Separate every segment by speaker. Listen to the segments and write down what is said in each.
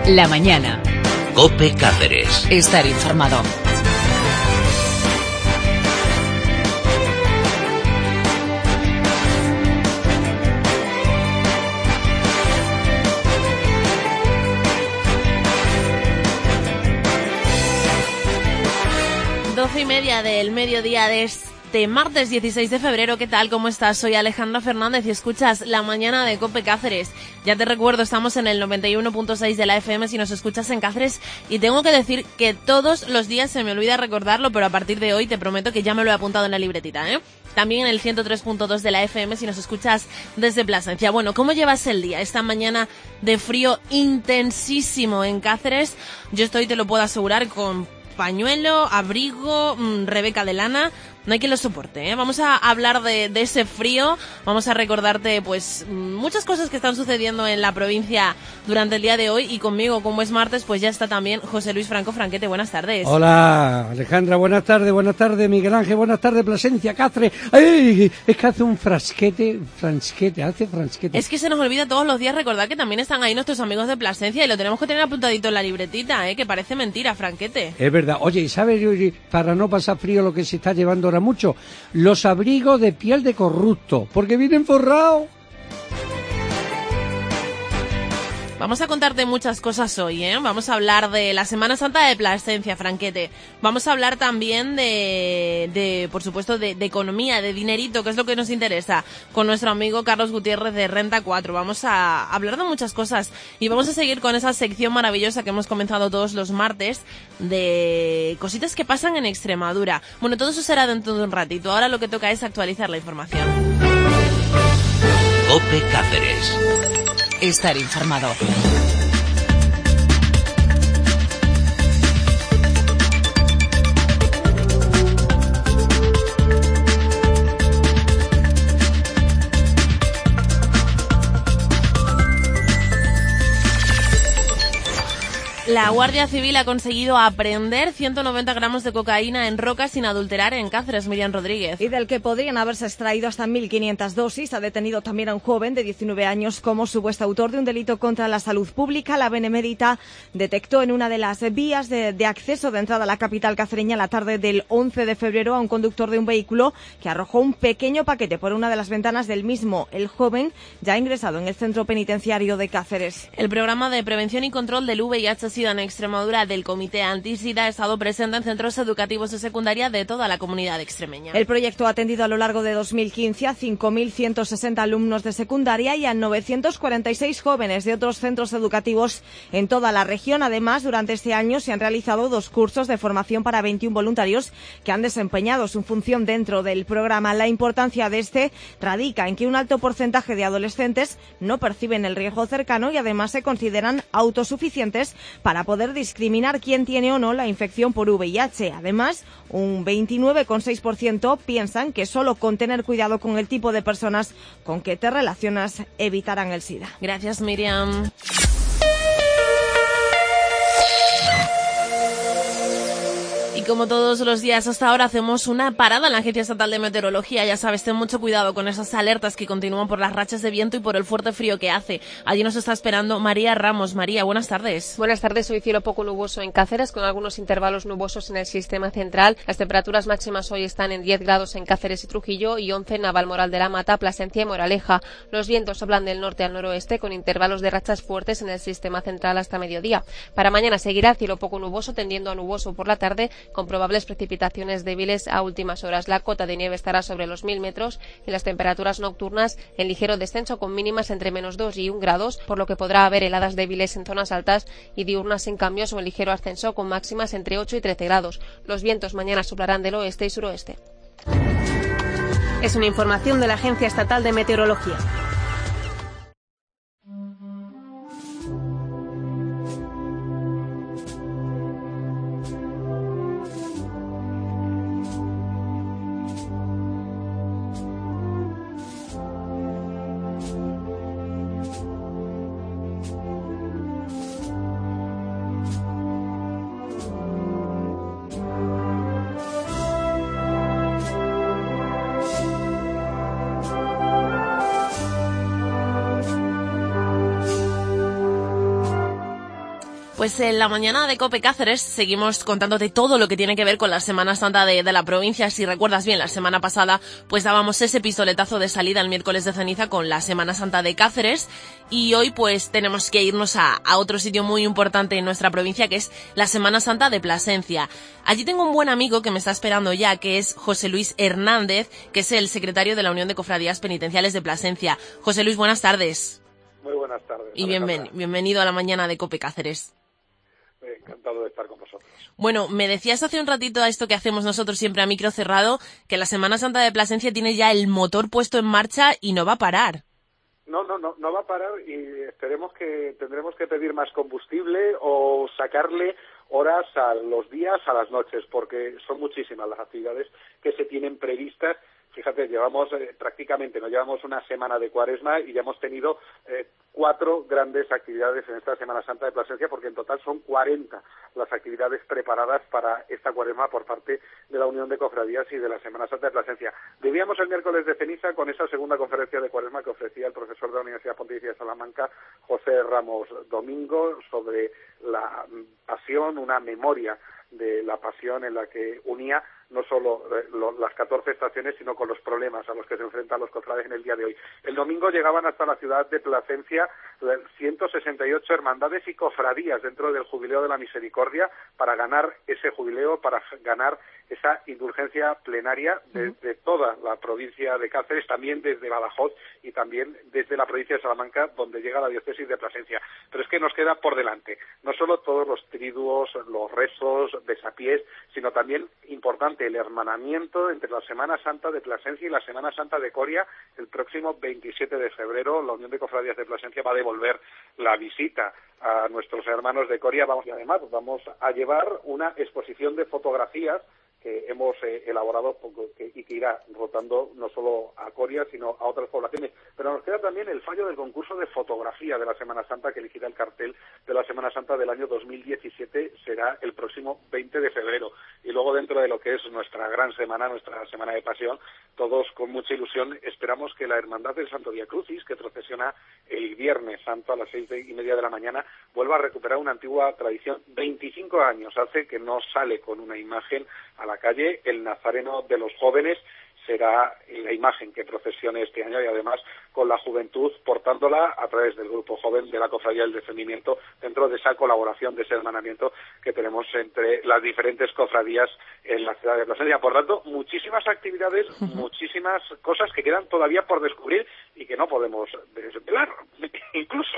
Speaker 1: La mañana.
Speaker 2: COPE Cáceres.
Speaker 1: Estar informado.
Speaker 3: Doce y media del mediodía de este martes 16 de febrero. ¿Qué tal? ¿Cómo estás? Soy Alejandra Fernández y escuchas La Mañana de COPE Cáceres. Ya te recuerdo, estamos en el 91.6 de la FM si nos escuchas en Cáceres, y tengo que decir que todos los días se me olvida recordarlo, pero a partir de hoy te prometo que ya me lo he apuntado en la libretita, ¿eh? También en el 103.2 de la FM si nos escuchas desde Plasencia. Bueno, ¿cómo llevas el día? Esta mañana de frío intensísimo en Cáceres. Yo estoy, te lo puedo asegurar, con pañuelo, abrigo, Rebeca de lana. No hay quien lo soporte, ¿eh? Vamos a hablar de ese frío, vamos a recordarte pues muchas cosas que están sucediendo en la provincia durante el día de hoy, y conmigo, como es martes, pues ya está también José Luis Franco Franquete. Buenas tardes.
Speaker 4: Hola, Alejandra, buenas tardes, Miguel Ángel, buenas tardes, Plasencia, Cáceres. ¡Ay! Es que hace un frasquete. Es
Speaker 3: que se nos olvida todos los días recordar que también están ahí nuestros amigos de Plasencia, y lo tenemos que tener apuntadito en la libretita, que parece mentira, Franquete.
Speaker 4: Es verdad. Oye, ¿y sabes, para no pasar frío, lo que se está llevando ahora mucho? Los abrigos de piel de corrupto, porque vienen forrados.
Speaker 3: Vamos a contarte muchas cosas hoy, ¿eh? Vamos a hablar de la Semana Santa de Plasencia, Franquete. Vamos a hablar también por supuesto, de economía, de dinerito, que es lo que nos interesa, con nuestro amigo Carlos Gutiérrez de Renta 4. Vamos a hablar de muchas cosas y vamos a seguir con esa sección maravillosa que hemos comenzado todos los martes de cositas que pasan en Extremadura. Bueno, todo eso será dentro de un ratito. Ahora lo que toca es actualizar la información.
Speaker 2: COPE Cáceres.
Speaker 1: Estar informado.
Speaker 3: La Guardia Civil ha conseguido apreender 190 gramos de cocaína en rocas sin adulterar en Cáceres, Miriam Rodríguez.
Speaker 5: Y del que podrían haberse extraído hasta 1.500 dosis. Ha detenido también a un joven de 19 años como supuesto autor de un delito contra la salud pública. La Benemérita detectó en una de las vías de acceso de entrada a la capital cacereña la tarde del 11 de febrero a un conductor de un vehículo que arrojó un pequeño paquete por una de las ventanas del mismo. El joven ya ha ingresado en el centro penitenciario de Cáceres.
Speaker 3: El programa de prevención y control del VIH-Sida en Extremadura del Comité Antisida ha estado presente en centros educativos de secundaria de toda la comunidad extremeña.
Speaker 5: El proyecto ha atendido a lo largo de 2015 a 5.160 alumnos de secundaria y a 946 jóvenes de otros centros educativos en toda la región. Además, durante este año se han realizado 2 cursos de formación para 21 voluntarios que han desempeñado su función dentro del programa. La importancia de este radica en que un alto porcentaje de adolescentes no perciben el riesgo cercano y además se consideran autosuficientes para poder discriminar quién tiene o no la infección por VIH. Además, un 29,6% piensan que solo con tener cuidado con el tipo de personas con que te relacionas evitarán el SIDA.
Speaker 3: Gracias, Miriam. Y como todos los días hasta ahora hacemos una parada en la Agencia Estatal de Meteorología. Ya sabes, ten mucho cuidado con esas alertas que continúan por las rachas de viento y por el fuerte frío que hace. Allí nos está esperando María Ramos. María, buenas tardes.
Speaker 6: Buenas tardes. Hoy cielo poco nuboso en Cáceres, con algunos intervalos nubosos en el sistema central. Las temperaturas máximas hoy están en 10 grados en Cáceres y Trujillo y 11 en Navalmoral de la Mata, Plasencia y Moraleja. Los vientos soplan del norte al noroeste con intervalos de rachas fuertes en el sistema central hasta mediodía. Para mañana seguirá cielo poco nuboso, tendiendo a nuboso por la tarde, con probables precipitaciones débiles a últimas horas. La cota de nieve estará sobre los 1.000 metros y las temperaturas nocturnas en ligero descenso, con mínimas entre -2 y 1 grados, por lo que podrá haber heladas débiles en zonas altas y diurnas en cambios o en ligero ascenso, con máximas entre 8 y 13 grados. Los vientos mañana soplarán del oeste y suroeste.
Speaker 7: Es una información de la Agencia Estatal de Meteorología.
Speaker 3: Pues en la mañana de COPE Cáceres seguimos contándote todo lo que tiene que ver con la Semana Santa de la provincia. Si recuerdas bien, la semana pasada pues dábamos ese pistoletazo de salida el miércoles de ceniza con la Semana Santa de Cáceres, y hoy pues tenemos que irnos a otro sitio muy importante en nuestra provincia, que es la Semana Santa de Plasencia. Allí tengo un buen amigo que me está esperando ya, que es José Luis Hernández, que es el secretario de la Unión de Cofradías Penitenciales de Plasencia. José Luis, buenas tardes.
Speaker 8: Muy buenas tardes.
Speaker 3: Y bienvenido a la mañana de COPE Cáceres.
Speaker 8: Encantado de estar con vosotros.
Speaker 3: Bueno, me decías hace un ratito a esto que hacemos nosotros siempre a micro cerrado, que la Semana Santa de Plasencia tiene ya el motor puesto en marcha y no va a parar.
Speaker 8: No va a parar, y tendremos que pedir más combustible o sacarle horas a los días, a las noches, porque son muchísimas las actividades que se tienen previstas. Fíjate, llevamos llevamos una semana de Cuaresma y ya hemos tenido 4 grandes actividades en esta Semana Santa de Plasencia, porque en total son 40 las actividades preparadas para esta Cuaresma por parte de la Unión de Cofradías y de la Semana Santa de Plasencia. Debíamos el miércoles de ceniza con esa segunda conferencia de Cuaresma que ofrecía el profesor de la Universidad Pontificia de Salamanca, José Ramos Domingo, sobre la pasión, una memoria de la pasión en la que unía no solo las 14 estaciones, sino con los problemas a los que se enfrentan los cofrades en el día de hoy. El domingo llegaban hasta la ciudad de Plasencia 168 hermandades y cofradías dentro del Jubileo de la Misericordia para ganar ese jubileo, para ganar esa indulgencia plenaria desde toda la provincia de Cáceres, también desde Badajoz y también desde la provincia de Salamanca, donde llega la diócesis de Plasencia. Pero es que nos queda por delante no solo todos los triduos, los rezos, besapiés, sino también importante el hermanamiento entre la Semana Santa de Plasencia y la Semana Santa de Coria. El próximo 27 de febrero la Unión de Cofradías de Plasencia va a devolver la visita a nuestros hermanos de Coria. Vamos a llevar una exposición de fotografías que hemos elaborado y que irá rotando no solo a Coria, sino a otras poblaciones. Pero nos queda también el fallo del concurso de fotografía de la Semana Santa, que elegirá el cartel de la Semana Santa del año 2017, será el próximo 20 de febrero. Y luego, dentro de lo que es nuestra gran semana, nuestra Semana de Pasión, todos con mucha ilusión esperamos que la Hermandad del Santo Vía Crucis, que procesiona el Viernes Santo a las 6:30 de la mañana, vuelva a recuperar una antigua tradición. 25 años hace que no sale con una imagen a la calle. El Nazareno de los Jóvenes será la imagen que procesione este año, y además con la juventud portándola a través del grupo joven de la Cofradía del Descendimiento, dentro de esa colaboración, de ese hermanamiento que tenemos entre las diferentes cofradías en la ciudad de Plasencia. Por tanto, muchísimas actividades, muchísimas cosas que quedan todavía por descubrir y que no podemos desvelar, incluso.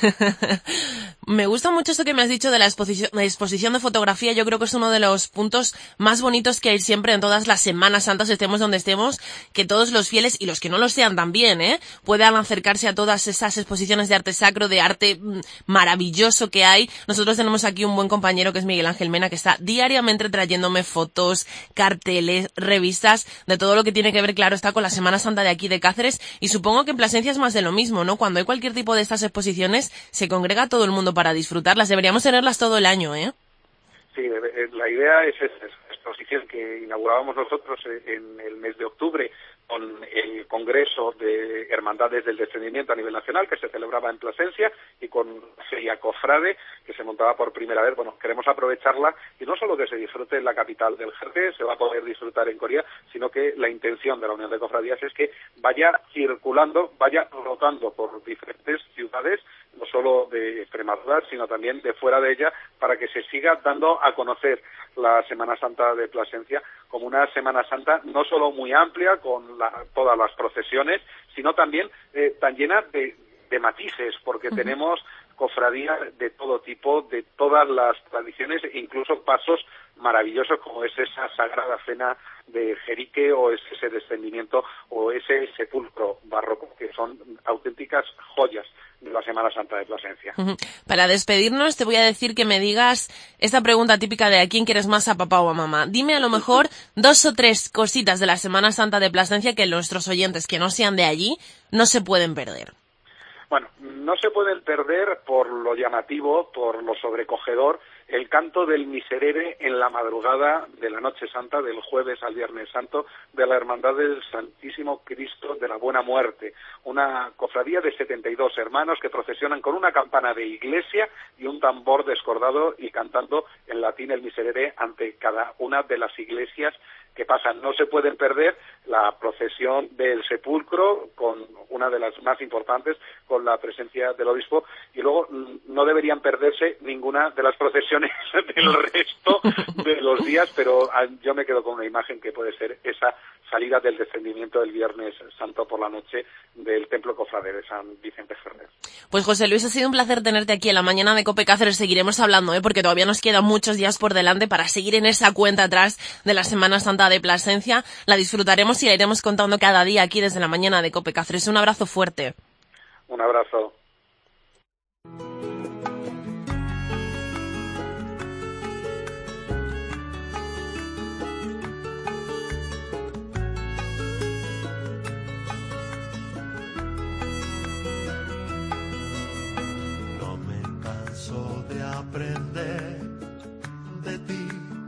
Speaker 3: Me gusta mucho esto que me has dicho de la exposición de fotografía. Yo creo que es uno de los puntos más bonitos que hay siempre en todas las Semanas Santas, estemos donde estemos, que todos los fieles y los que no lo sean también, puedan acercarse a todas esas exposiciones de arte sacro, de arte maravilloso que hay. Nosotros tenemos aquí un buen compañero que es Miguel Ángel Mena, que está diariamente trayéndome fotos, carteles, revistas, de todo lo que tiene que ver, claro está, con la Semana Santa de aquí de Cáceres, y supongo que en Plasencia es más de lo mismo, ¿no? Cuando hay cualquier tipo de estas exposiciones, se congrega todo el mundo para disfrutarlas. Deberíamos tenerlas todo el año,
Speaker 8: Sí, la idea es esa exposición que inaugurábamos nosotros en el mes de octubre con el Congreso de Hermandades del Descendimiento a nivel nacional, que se celebraba en Plasencia, y con Feria Cofrade, que se montaba por primera vez. Bueno, queremos aprovecharla, y no solo que se disfrute en la capital del Jerez, se va a poder disfrutar en Coria, sino que la intención de la Unión de Cofradías es que vaya circulando, vaya rotando por diferentes ciudades, no solo de Extremadura, sino también de fuera de ella, para que se siga dando a conocer la Semana Santa de Plasencia como una Semana Santa no solo muy amplia, con todas las procesiones, sino también tan llena de matices, porque tenemos cofradías de todo tipo, de todas las tradiciones, e incluso pasos maravillosos como es esa Sagrada Cena de Jerique, o es ese Descendimiento, o ese sepulcro barroco, que son auténticas joyas de la Semana Santa de Plasencia.
Speaker 3: Para despedirnos, te voy a decir que me digas esta pregunta típica de ¿a quién quieres más, a papá o a mamá? Dime a lo mejor 2 o 3 cositas de la Semana Santa de Plasencia que nuestros oyentes que no sean de allí no se pueden perder.
Speaker 8: Bueno, no se pueden perder por lo llamativo, por lo sobrecogedor, el canto del Miserere en la madrugada de la Noche Santa, del jueves al Viernes Santo, de la Hermandad del Santísimo Cristo de la Buena Muerte, una cofradía de 72 hermanos que procesionan con una campana de iglesia y un tambor descordado y cantando en latín el Miserere ante cada una de las iglesias que pasan. No se pueden perder la procesión del sepulcro, con una de las más importantes, con la presencia del obispo, y luego no deberían perderse ninguna de las procesiones del resto de los días, pero yo me quedo con una imagen que puede ser esa salida del descendimiento del Viernes Santo por la noche del Templo Cofrade de San Vicente Ferrer.
Speaker 3: Pues José Luis, ha sido un placer tenerte aquí en la mañana de COPE Cáceres. Seguiremos hablando, porque todavía nos quedan muchos días por delante para seguir en esa cuenta atrás de la Semana Santa de Plasencia. La disfrutaremos y la iremos contando cada día aquí desde la mañana de COPE Cáceres. Un abrazo fuerte.
Speaker 8: Un abrazo.
Speaker 9: No me canso de aprender de ti.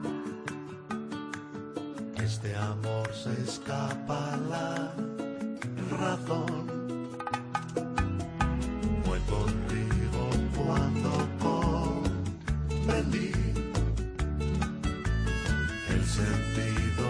Speaker 9: Este amor se escapa a la razón. Fue contigo cuando comprendí el sentido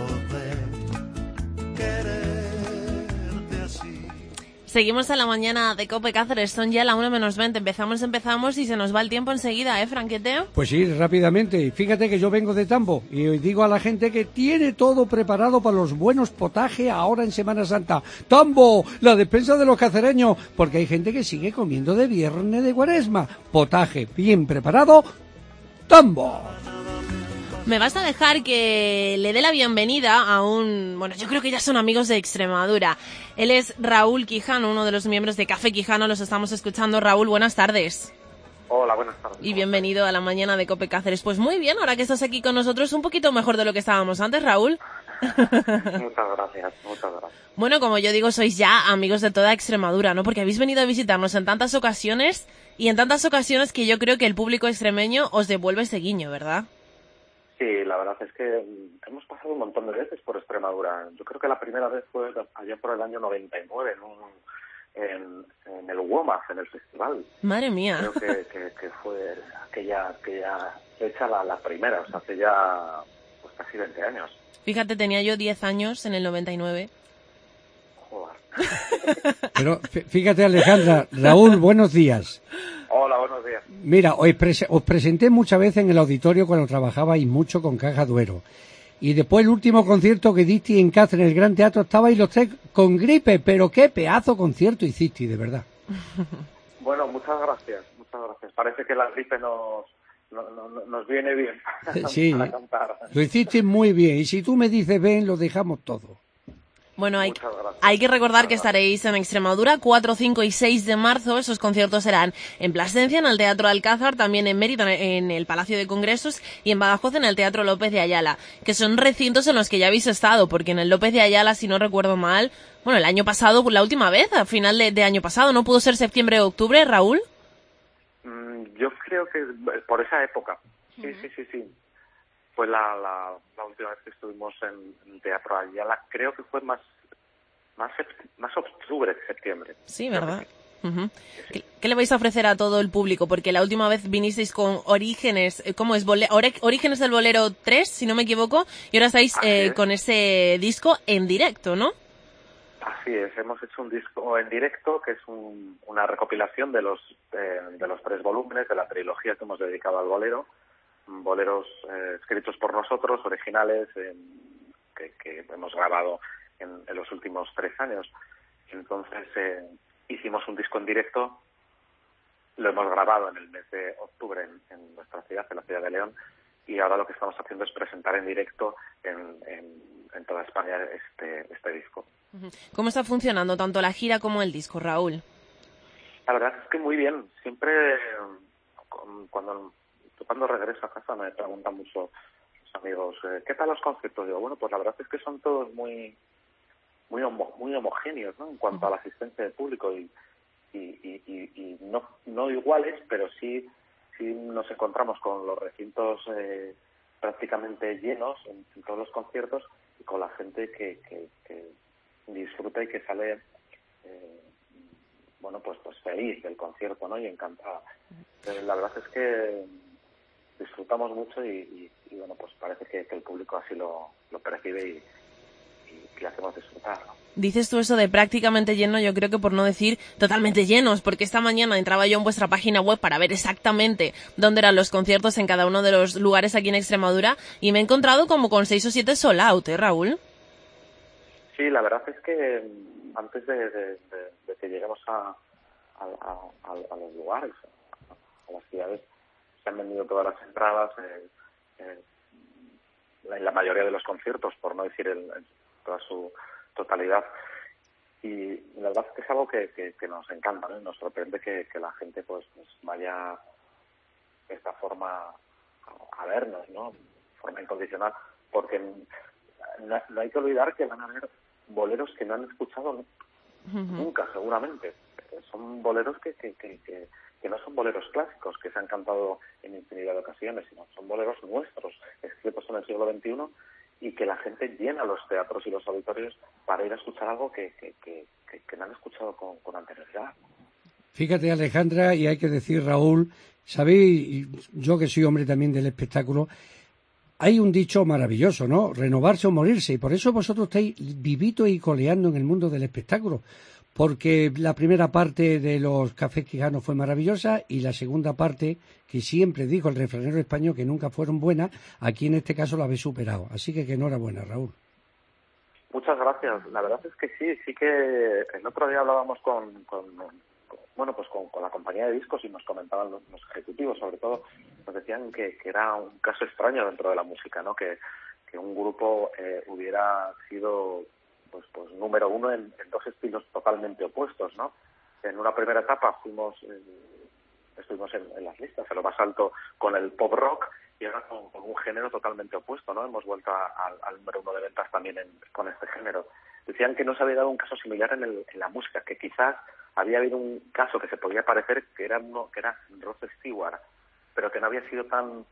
Speaker 9: de quererte así.
Speaker 3: Seguimos en la mañana de COPE Cáceres, son ya la 1:20. Empezamos y se nos va el tiempo enseguida, Franquete.
Speaker 4: Pues sí, rápidamente. Y fíjate que yo vengo de Tambo y digo a la gente que tiene todo preparado para los buenos potajes ahora en Semana Santa. ¡Tambo! La despensa de los cacereños, porque hay gente que sigue comiendo de viernes de Cuaresma. Potaje bien preparado, Tambo.
Speaker 3: Me vas a dejar que le dé la bienvenida a yo creo que ya son amigos de Extremadura. Él es Raúl Quijano, uno de los miembros de Café Quijano. Los estamos escuchando. Raúl, buenas tardes.
Speaker 10: Hola, buenas tardes.
Speaker 3: Y bienvenido a la mañana de COPE Cáceres. Pues muy bien, ahora que estás aquí con nosotros, un poquito mejor de lo que estábamos antes, Raúl.
Speaker 10: Muchas gracias.
Speaker 3: Bueno, como yo digo, sois ya amigos de toda Extremadura, ¿no? Porque habéis venido a visitarnos en tantas ocasiones y en tantas ocasiones que yo creo que el público extremeño os devuelve ese guiño, ¿verdad?
Speaker 10: Sí, la verdad es que hemos pasado un montón de veces por Extremadura. Yo creo que la primera vez fue allá por el año 99 en el WOMAF, en el festival.
Speaker 3: Madre mía.
Speaker 10: Creo que fue aquella fecha la primera, o sea, hace ya pues casi 20 años.
Speaker 3: Fíjate, tenía yo 10 años en el 99.
Speaker 10: Joder.
Speaker 4: Pero fíjate, Alejandra, Raúl, buenos días.
Speaker 10: Hola, buenos días.
Speaker 4: Mira, os presenté muchas veces en el auditorio cuando trabajabais mucho con Caja Duero. Y después el último concierto que diste en Cáceres, en el Gran Teatro, estabais los tres con gripe, pero qué pedazo concierto hicisteis, de verdad.
Speaker 10: Bueno, muchas gracias. Parece que la gripe nos viene bien
Speaker 4: sí,
Speaker 10: para cantar.
Speaker 4: Lo hiciste muy bien, y si tú me dices ven, lo dejamos todo.
Speaker 3: Bueno, hay que recordar que estaréis en Extremadura 4, 5 y 6 de marzo. Esos conciertos serán en Plasencia, en el Teatro Alcázar, también en Mérida, en el Palacio de Congresos, y en Badajoz, en el Teatro López de Ayala, que son recintos en los que ya habéis estado, porque en el López de Ayala, si no recuerdo mal, bueno, el año pasado, la última vez, a final de año pasado, ¿no pudo ser septiembre o octubre, Raúl?
Speaker 10: Yo creo que por esa época. Sí. Fue la última vez que estuvimos en Teatro Ayala. Creo que fue más octubre que septiembre.
Speaker 3: Sí, ¿verdad? Uh-huh. ¿Qué le vais a ofrecer a todo el público? Porque la última vez vinisteis con Orígenes, ¿cómo es? Orígenes del Bolero 3, si no me equivoco, y ahora estáis con ese disco en directo, ¿no?
Speaker 10: Así es, hemos hecho un disco en directo que es una recopilación de los 3 volúmenes de la trilogía que hemos dedicado al bolero. Boleros escritos por nosotros, originales, que hemos grabado en los últimos 3 años. Entonces hicimos un disco en directo, lo hemos grabado en el mes de octubre en nuestra ciudad, en la ciudad de León, y ahora lo que estamos haciendo es presentar en directo en toda España este disco.
Speaker 3: ¿Cómo está funcionando tanto la gira como el disco, Raúl?
Speaker 10: La verdad es que muy bien. Siempre cuando regreso a casa me preguntan mucho los amigos, ¿qué tal los conciertos? Digo, bueno, pues la verdad es que son todos muy homogéneos, ¿no? En cuanto a la asistencia de público y no iguales, pero sí sí nos encontramos con los recintos prácticamente llenos en todos los conciertos y con la gente que disfruta y que sale pues feliz del concierto, ¿no? Y encantada. La verdad es que disfrutamos mucho y bueno, pues parece que el público así lo percibe y le hacemos disfrutar, ¿no?
Speaker 3: Dices tú eso de prácticamente lleno, yo creo que por no decir totalmente llenos, porque esta mañana entraba yo en vuestra página web para ver exactamente dónde eran los conciertos en cada uno de los lugares aquí en Extremadura y me he encontrado como con 6 o 7 sold out, Raúl.
Speaker 10: Sí, la verdad es que antes de que lleguemos a los lugares, a las ciudades, se han vendido todas las entradas en la mayoría de los conciertos, por no decir en toda su totalidad. Y la verdad es que es algo que nos encanta, ¿no? Nos sorprende que la gente pues vaya de esta forma a vernos, ¿no? De forma incondicional, porque no hay que olvidar que van a haber boleros que no han escuchado nunca, seguramente. Son boleros que no son boleros clásicos que se han cantado en infinidad de ocasiones, sino son boleros nuestros, escritos en el siglo XXI, y que la gente llena los teatros y los auditorios para ir a escuchar algo que no han escuchado con anterioridad.
Speaker 4: Fíjate, Alejandra, y hay que decir, Raúl, sabéis, yo que soy hombre también del espectáculo, hay un dicho maravilloso, ¿no? Renovarse o morirse, y por eso vosotros estáis vivitos y coleando en el mundo del espectáculo, porque la primera parte de los Cafés Quijanos fue maravillosa y la segunda parte, que siempre dijo el refranero español que nunca fueron buenas, aquí en este caso la habéis superado. Así que enhorabuena, Raúl.
Speaker 10: Muchas gracias. La verdad es que sí que el otro día hablábamos con la compañía de discos y nos comentaban los ejecutivos, sobre todo, nos decían que era un caso extraño dentro de la música, ¿no? Que un grupo hubiera sido pues número uno en dos estilos totalmente opuestos, ¿no? En una primera etapa estuvimos en las listas, en lo más alto con el pop rock y ahora con un género totalmente opuesto, ¿no? Hemos vuelto al número uno de ventas también con este género. Decían que no se había dado un caso similar en la música, que quizás había habido un caso que se podía parecer que era Rod Stewart, pero que no había sido tan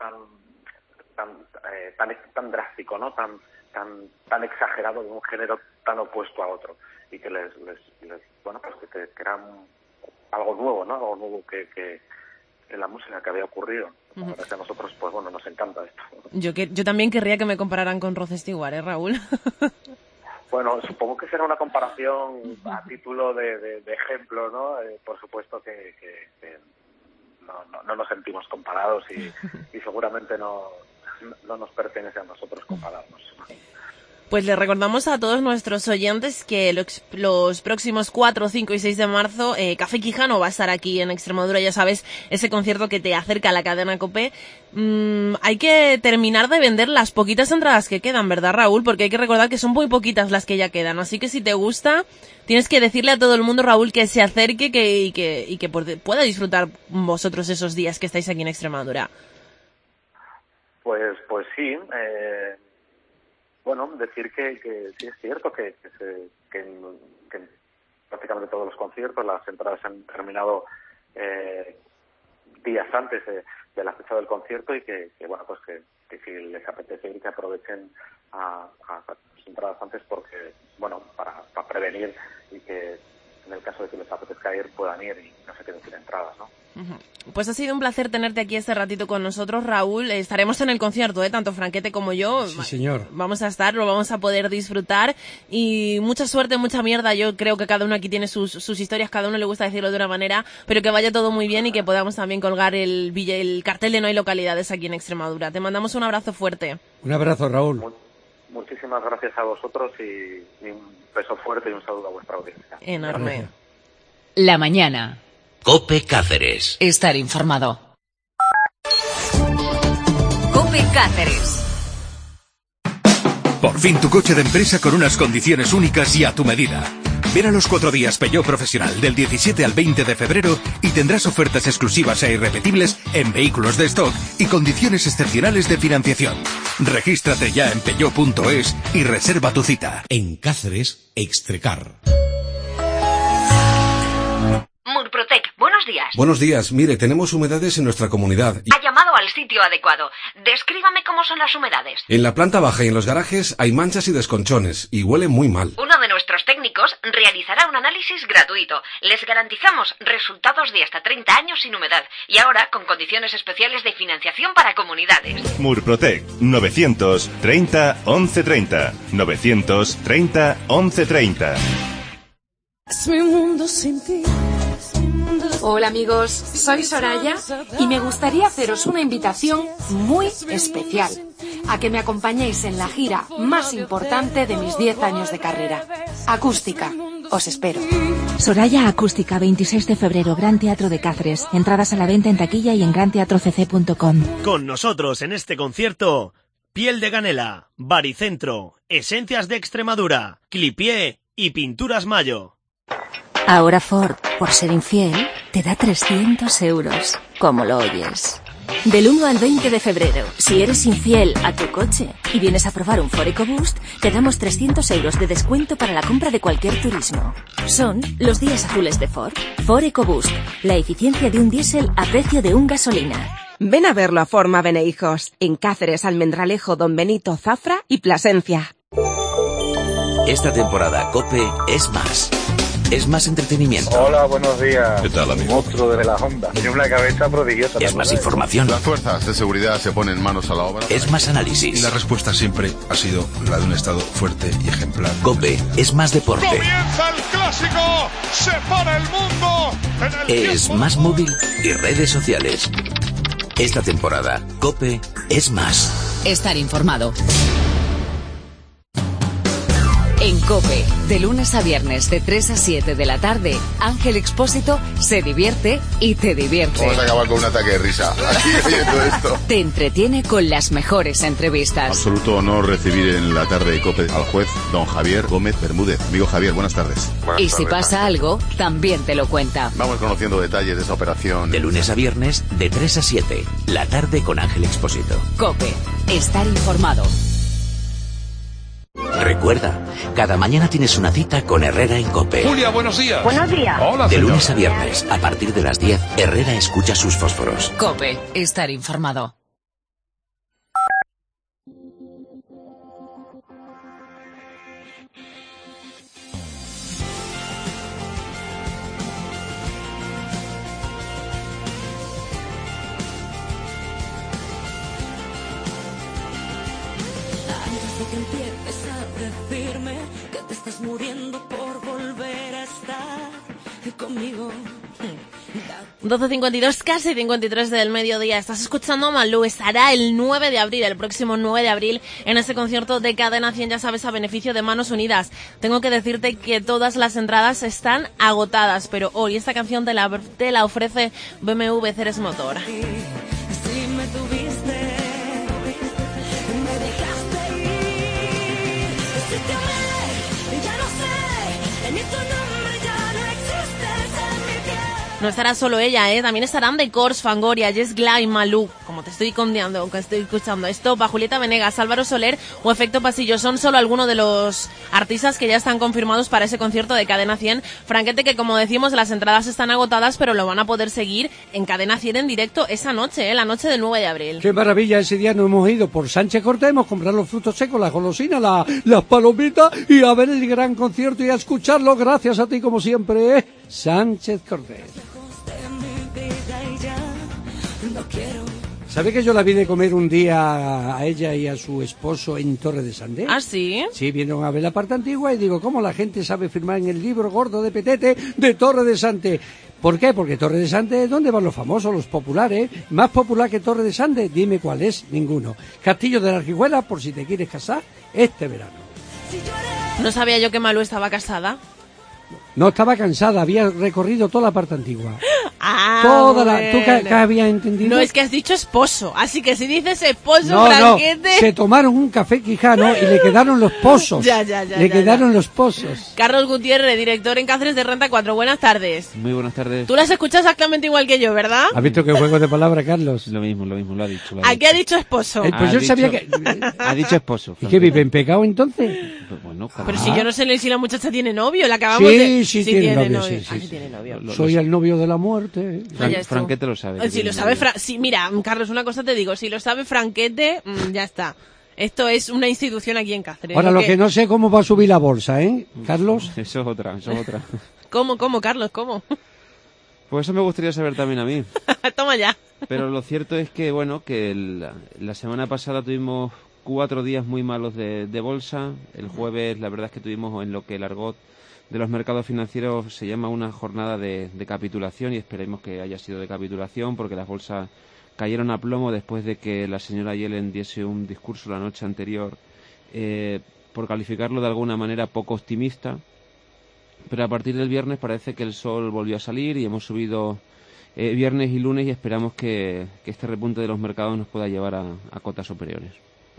Speaker 10: drástico, ¿no? Tan exagerado de un género tan opuesto a otro y que que era algo nuevo, ¿no? Algo nuevo que en la música que había ocurrido. La verdad que a nosotros, pues bueno, nos encanta esto.
Speaker 3: Yo también querría que me compararan con Rod Stewart, Raúl.
Speaker 10: Bueno, supongo que será una comparación a título de ejemplo, ¿no? Por supuesto que no nos sentimos comparados y seguramente no nos pertenece a nosotros compararnos.
Speaker 3: Pues le recordamos a todos nuestros oyentes que los próximos 4, 5 y 6 de marzo Café Quijano va a estar aquí en Extremadura, ya sabes, ese concierto que te acerca a la cadena COPE. Hay que terminar de vender las poquitas entradas que quedan, ¿verdad, Raúl? Porque hay que recordar que son muy poquitas las que ya quedan, así que si te gusta, tienes que decirle a todo el mundo, Raúl, que se acerque y que pueda disfrutar vosotros esos días que estáis aquí en Extremadura.
Speaker 10: Pues sí, bueno, decir que sí es cierto que en prácticamente todos los conciertos las entradas se han terminado días antes de la fecha del concierto y que si les apetece ir, que aprovechen a las entradas antes porque, bueno, para prevenir y que en el caso de que les apetezca ir puedan ir y no se queden sin entradas, ¿no?
Speaker 3: Pues ha sido un placer tenerte aquí este ratito con nosotros, Raúl. Estaremos en el concierto, tanto Franquete como yo.
Speaker 4: Sí, señor.
Speaker 3: Vamos a estar, lo vamos a poder disfrutar y mucha suerte, mucha mierda. Yo creo que cada uno aquí tiene sus historias, cada uno le gusta decirlo de una manera, pero que vaya todo muy bien y que podamos también colgar el cartel de No hay localidades aquí en Extremadura. Te mandamos un abrazo fuerte.
Speaker 4: Un abrazo, Raúl.
Speaker 10: Muchísimas gracias a vosotros y un beso fuerte y un saludo a vuestra audiencia.
Speaker 3: Enorme.
Speaker 1: La mañana.
Speaker 2: COPE Cáceres.
Speaker 1: Estar informado. COPE Cáceres.
Speaker 11: Por fin tu coche de empresa con unas condiciones únicas y a tu medida. Ven a los 4 días Peugeot Profesional del 17 al 20 de febrero y tendrás ofertas exclusivas e irrepetibles en vehículos de stock y condiciones excepcionales de financiación. Regístrate ya en peugeot.es y reserva tu cita.
Speaker 2: En Cáceres, Extrecar.
Speaker 12: Murprotec, buenos buenos días.
Speaker 13: Buenos días. Mire, tenemos humedades en nuestra comunidad.
Speaker 12: Ha llamado al sitio adecuado. Descríbame cómo son las humedades.
Speaker 13: En la planta baja y en los garajes hay manchas y desconchones, y huele muy mal.
Speaker 12: Uno de nuestros técnicos realizará un análisis gratuito. Les garantizamos resultados de hasta 30 años sin humedad. Y ahora, con condiciones especiales de financiación para comunidades.
Speaker 14: Murprotec, 930 1130. 930 1130.
Speaker 15: Es mi mundo sin ti. Hola amigos, soy Soraya y me gustaría haceros una invitación muy especial a que me acompañéis en la gira más importante de mis 10 años de carrera. Acústica, os espero.
Speaker 16: Soraya Acústica, 26 de febrero, Gran Teatro de Cáceres. Entradas a la venta en taquilla y en granteatrocc.com.
Speaker 17: Con nosotros en este concierto, Piel de Ganela, Baricentro, Esencias de Extremadura, Clipié y Pinturas Mayo.
Speaker 16: Ahora Ford, por ser infiel, te da 300 euros. ¿Cómo lo oyes? Del 1 al 20 de febrero, si eres infiel a tu coche y vienes a probar un Ford EcoBoost, te damos 300 euros de descuento para la compra de cualquier turismo. Son los días azules de Ford. Ford EcoBoost, la eficiencia de un diésel a precio de un gasolina.
Speaker 18: Ven a verlo a Forma Benehijos, en Cáceres, Almendralejo, Don Benito, Zafra y Plasencia.
Speaker 2: Esta temporada COPE es más. Es más entretenimiento.
Speaker 19: Hola, buenos días.
Speaker 2: ¿Qué tal, amigo?
Speaker 19: Monstruo de las ondas. Tiene una cabeza prodigiosa.
Speaker 2: Es más información.
Speaker 20: Las fuerzas de seguridad se ponen manos a la obra.
Speaker 2: Es más análisis.
Speaker 21: Y la respuesta siempre ha sido la de un Estado fuerte y ejemplar.
Speaker 2: COPE es más deporte.
Speaker 22: ¡Comienza el clásico! ¡Se para el mundo!
Speaker 2: Es más móvil y redes sociales. Esta temporada, COPE es más.
Speaker 1: Estar informado. En COPE, de lunes a viernes de 3 a 7 de la tarde, Ángel Expósito se divierte y te divierte.
Speaker 20: Vamos a acabar con un ataque de risa aquí oyendo esto.
Speaker 1: Te entretiene con las mejores entrevistas.
Speaker 20: Absoluto honor recibir en la tarde de COPE al juez don Javier Gómez Bermúdez. Amigo Javier, buenas tardes.
Speaker 1: Y si pasa algo, también te lo cuenta.
Speaker 20: Vamos conociendo detalles de esa operación.
Speaker 2: De lunes a viernes de 3 a 7, la tarde con Ángel Expósito.
Speaker 1: COPE, estar informado.
Speaker 2: Recuerda, cada mañana tienes una cita con Herrera en COPE.
Speaker 21: Julia, buenos días.
Speaker 12: Buenos días.
Speaker 21: Hola,
Speaker 2: de
Speaker 21: señor.
Speaker 2: lunes a viernes, a partir de las 10, Herrera escucha sus fósforos.
Speaker 1: COPE, estar informado.
Speaker 15: Que empieces a decirme que te estás muriendo por volver a estar conmigo.
Speaker 3: 12:52, casi 53 del mediodía. Estás escuchando a Malú. Estará el 9 de abril, el próximo 9 de abril, en ese concierto de Cadena 100, ya sabes, a beneficio de Manos Unidas. Tengo que decirte que todas las entradas están agotadas, pero hoy esta canción te la ofrece BMW Ceres Motor.
Speaker 15: Si me tuviste, me dejaste ir. Si te amé, ya no sé, ni tu nombre ya no existes en mi piel.
Speaker 3: No estará solo ella, también estarán The Corrs, Fangoria, Jess Glynne, Malú, como te estoy condeando, aunque estoy escuchando esto, Julieta Venegas, Álvaro Soler o Efecto Pasillo. Son solo algunos de los artistas que ya están confirmados para ese concierto de Cadena 100. Franquete, que como decimos, las entradas están agotadas, pero lo van a poder seguir en Cadena 100 en directo esa noche, la noche del 9 de abril.
Speaker 4: Qué maravilla, ese día nos hemos ido por Sánchez Cortés, hemos comprado los frutos secos, las golosinas, las palomitas y a ver el gran concierto y a escucharlo. Gracias a ti como siempre, Sánchez Cortés. ¿Sabe que yo la vi de comer un día a ella y a su esposo en Torre de Sande?
Speaker 3: ¿Ah, sí?
Speaker 4: Sí, vinieron a ver la parte antigua y digo, ¿cómo la gente sabe firmar en el libro gordo de Petete de Torre de Sande? ¿Por qué? Porque Torre de Sande, ¿dónde van los famosos, los populares? ¿Más popular que Torre de Sande? Dime cuál es, ninguno. Castillo de la Arquijuela, por si te quieres casar, este verano.
Speaker 3: No sabía yo que Malú estaba casada.
Speaker 4: No, estaba cansada, había recorrido toda la parte antigua.
Speaker 3: Bueno.
Speaker 4: ¿Tú qué habías entendido?
Speaker 3: No, es que has dicho esposo, así que si dices esposo,
Speaker 4: no,
Speaker 3: Franquete...
Speaker 4: se tomaron un café quijano y le quedaron los pozos. Le quedaron los pozos.
Speaker 3: Carlos Gutiérrez, director en Cáceres de Renta 4, buenas tardes.
Speaker 23: Muy buenas tardes.
Speaker 3: Tú las escuchas exactamente igual que yo, ¿verdad?
Speaker 23: ¿Has
Speaker 4: visto qué juego de palabras, Carlos?
Speaker 23: Lo mismo, lo ha dicho.
Speaker 3: ¿A qué ha dicho esposo?
Speaker 4: Pues yo sabía que...
Speaker 23: Ha dicho esposo.
Speaker 4: ¿Y qué vive en pecado entonces?
Speaker 5: Pues bueno,
Speaker 3: pero si yo no sé si la muchacha tiene novio, la acabamos de...
Speaker 4: Sí, tiene novio. Sí,
Speaker 3: tiene novio.
Speaker 4: Soy el novio de la muerte.
Speaker 5: Franquete lo sabe.
Speaker 3: Si lo sabe sí, mira, Carlos, una cosa te digo, si lo sabe Franquete, ya está. Esto es una institución aquí en Cáceres.
Speaker 4: Ahora, lo que no sé cómo va a subir la bolsa, ¿eh, Carlos?
Speaker 5: Eso es otra.
Speaker 3: ¿Cómo, Carlos, cómo?
Speaker 5: Pues eso me gustaría saber también a mí.
Speaker 3: Toma ya.
Speaker 5: Pero lo cierto es que, bueno, que la semana pasada tuvimos 4 días muy malos de bolsa. El jueves, la verdad es que tuvimos en lo que el argot de los mercados financieros se llama una jornada de capitulación, y esperemos que haya sido de capitulación, porque las bolsas cayeron a plomo después de que la señora Yellen diese un discurso la noche anterior, por calificarlo de alguna manera poco optimista. Pero a partir del viernes parece que el sol volvió a salir y hemos subido viernes y lunes, y esperamos que este repunte de los mercados nos pueda llevar a cotas superiores.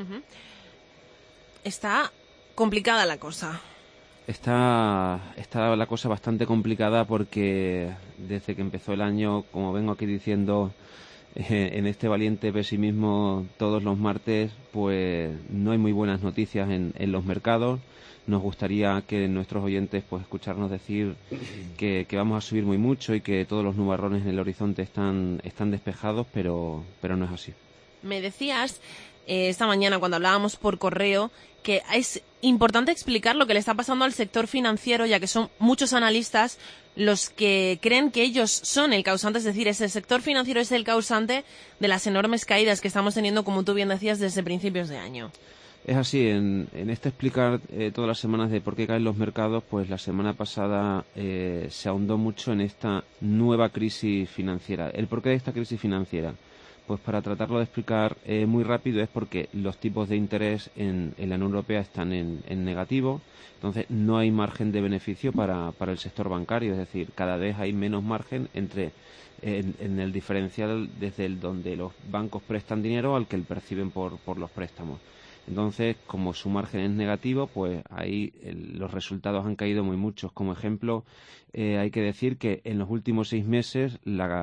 Speaker 3: Está complicada la cosa.
Speaker 5: Está la cosa bastante complicada porque desde que empezó el año, como vengo aquí diciendo, en este valiente pesimismo todos los martes, pues no hay muy buenas noticias en los mercados. Nos gustaría que nuestros oyentes pues escucharnos decir que vamos a subir muy mucho y que todos los nubarrones en el horizonte están despejados, pero no es así.
Speaker 3: Me decías esta mañana cuando hablábamos por correo que es importante explicar lo que le está pasando al sector financiero, ya que son muchos analistas los que creen que ellos son el causante, es decir, ese sector financiero es el causante de las enormes caídas que estamos teniendo, como tú bien decías, desde principios de año.
Speaker 5: Es así, en este explicar todas las semanas de por qué caen los mercados, pues la semana pasada se ahondó mucho en esta nueva crisis financiera. ¿El porqué de esta crisis financiera? Pues para tratarlo de explicar muy rápido, es porque los tipos de interés en la Unión Europea están en negativo, entonces no hay margen de beneficio para el sector bancario, es decir, cada vez hay menos margen en el diferencial desde donde los bancos prestan dinero al que perciben por los préstamos. Entonces, como su margen es negativo, pues ahí los resultados han caído muy muchos. Como ejemplo, hay que decir que en los últimos 6 meses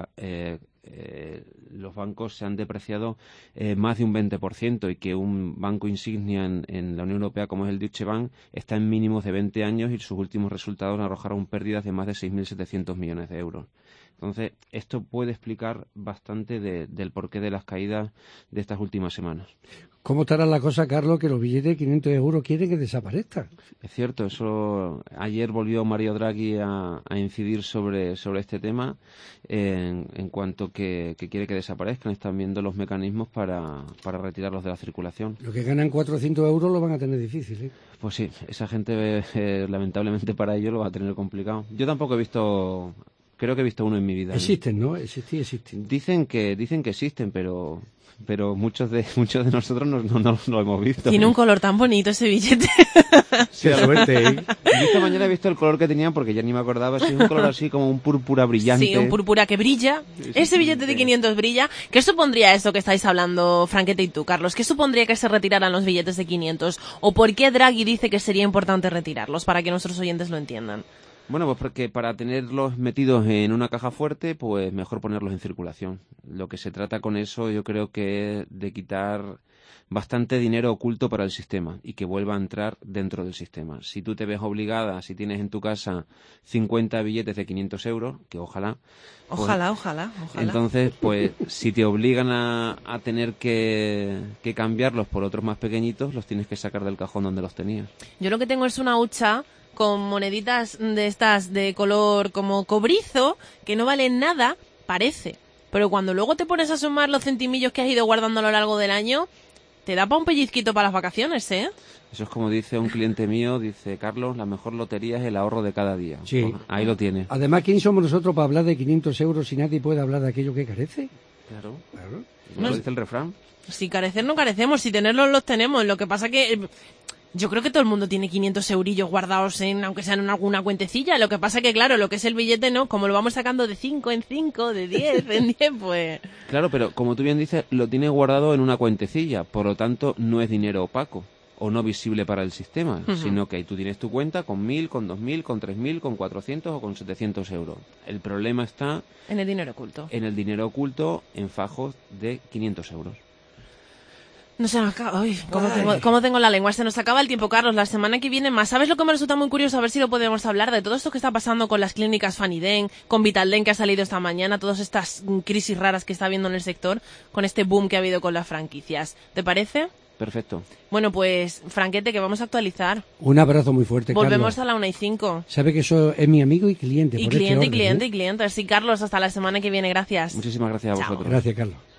Speaker 5: los bancos se han depreciado más de un 20%, y que un banco insignia en la Unión Europea como es el Deutsche Bank está en mínimos de 20 años y sus últimos resultados arrojaron pérdidas de más de 6.700 millones de euros. Entonces, esto puede explicar bastante del porqué de las caídas de estas últimas semanas.
Speaker 4: ¿Cómo estará la cosa, Carlos, que los billetes de 500 euros quieren que desaparezcan?
Speaker 5: Es cierto, eso ayer volvió Mario Draghi a incidir sobre este tema en cuanto que quiere que desaparezcan. Están viendo los mecanismos para retirarlos de la circulación.
Speaker 4: Los que ganan 400 euros lo van a tener difícil, ¿eh?
Speaker 5: Pues sí, esa gente lamentablemente para ello lo va a tener complicado. Yo tampoco he visto... Creo que he visto uno en mi vida.
Speaker 4: Existen, ¿no? Existen.
Speaker 5: Dicen que existen, pero muchos de nosotros no lo hemos visto.
Speaker 3: Tiene un color tan bonito ese billete.
Speaker 4: Sí, suerte, ¿eh?
Speaker 5: Yo esta mañana he visto el color que tenían porque ya ni me acordaba. Si es un color así como un púrpura brillante.
Speaker 3: Sí, un púrpura que brilla. Sí, ese billete de 500 brilla. ¿Qué supondría esto que estáis hablando, Franquete y tú, Carlos? ¿Qué supondría que se retiraran los billetes de 500? ¿O por qué Draghi dice que sería importante retirarlos? Para que nuestros oyentes lo entiendan.
Speaker 5: Bueno, pues porque para tenerlos metidos en una caja fuerte, pues mejor ponerlos en circulación. Lo que se trata con eso, yo creo que es de quitar bastante dinero oculto para el sistema y que vuelva a entrar dentro del sistema. Si tú te ves obligada, si tienes en tu casa 50 billetes de 500 euros, que ojalá... Pues,
Speaker 3: ojalá.
Speaker 5: Entonces, pues si te obligan a tener que cambiarlos por otros más pequeñitos, los tienes que sacar del cajón donde los tenías.
Speaker 3: Yo lo que tengo es una hucha con moneditas de estas de color como cobrizo, que no valen nada, parece. Pero cuando luego te pones a sumar los centimillos que has ido guardando a lo largo del año, te da para un pellizquito para las vacaciones, ¿eh?
Speaker 5: Eso es como dice un cliente mío, dice, Carlos, la mejor lotería es el ahorro de cada día.
Speaker 4: Sí.
Speaker 5: Pues ahí lo tiene.
Speaker 4: Además, ¿quién somos nosotros para hablar de 500 euros si nadie puede hablar de aquello que carece?
Speaker 5: Claro.
Speaker 3: No,
Speaker 5: lo dice el refrán.
Speaker 3: Si carecer no carecemos, si tenerlos los tenemos. Lo que pasa que... Yo creo que todo el mundo tiene 500 eurillos guardados aunque sean en alguna cuentecilla. Lo que pasa que, claro, lo que es el billete, ¿no? Como lo vamos sacando de 5 en 5, de 10 en 10, pues...
Speaker 5: Claro, pero como tú bien dices, lo tienes guardado en una cuentecilla. Por lo tanto, no es dinero opaco o no visible para el sistema, sino que tú tienes tu cuenta con 1.000, con 2.000, con 3.000, con 400 o con 700 euros. El problema está...
Speaker 3: En el dinero oculto.
Speaker 5: En el dinero oculto en fajos de 500 euros.
Speaker 3: No se nos acaba. Uy, ¿cómo tengo la lengua? Se nos acaba el tiempo, Carlos. La semana que viene más. ¿Sabes lo que me resulta muy curioso? A ver si lo podemos hablar de todo esto que está pasando con las clínicas Faniden, con Vitaldent que ha salido esta mañana, todas estas crisis raras que está habiendo en el sector, con este boom que ha habido con las franquicias. ¿Te parece?
Speaker 5: Perfecto.
Speaker 3: Bueno, pues, Franquete, que vamos a actualizar.
Speaker 4: Un abrazo muy fuerte,
Speaker 3: Volvemos
Speaker 4: Carlos.
Speaker 3: A la 1:05.
Speaker 4: Sabe que eso es mi amigo y cliente.
Speaker 3: Y cliente. Sí, Carlos, hasta la semana que viene. Gracias.
Speaker 5: Muchísimas gracias a vosotros.
Speaker 4: Gracias, Carlos.